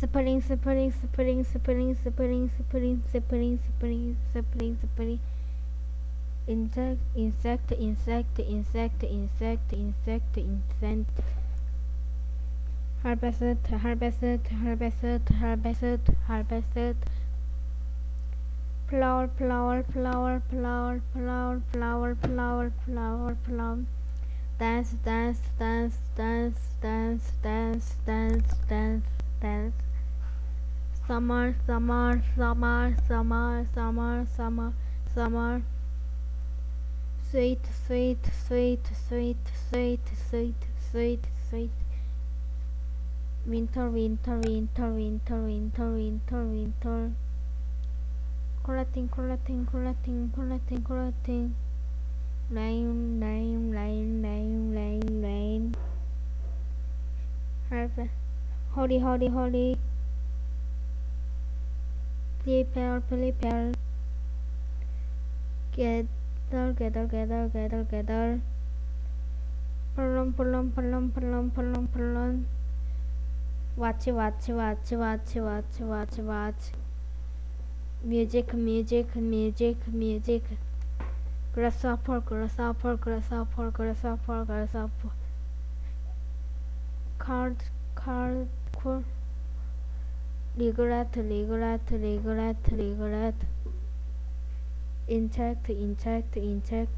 spring, spring, spring, spring, spring, spring, spring, spring, spring, spring. Insect, insect, insect, insect, insect, insect, insect. Harvested, harvested, harvested, harvested, harvested. Flower, flower, flower, flower, flower, flower, flower, flower, flower. Dance, dance, dance, dance, dance, dance, dance, dance, dance. Summer, summer, summer, summer, summer, summer, summer. Sweet, sweet, sweet, sweet, sweet, sweet, sweet, sweet. Winter, winter, winter, winter, winter, winter, winter. Collecting, collecting, collecting, collecting, collecting. Rain, rain, rain, rain, rain, rain. Harvest. Holy, holy, holy. Prepare, prepare. Gather, gather, gather, gather, gather. Pulum, pulum, pulum, pulum, pulum, pulum. Watch, watch, watch, watch, watch, watch, watch. Music, music, music, music. Grasshopper, grasshopper, grasshopper, grasshopper, grasshopper. Card, card, regret, regret, regret, regret. Insect, insect, insect.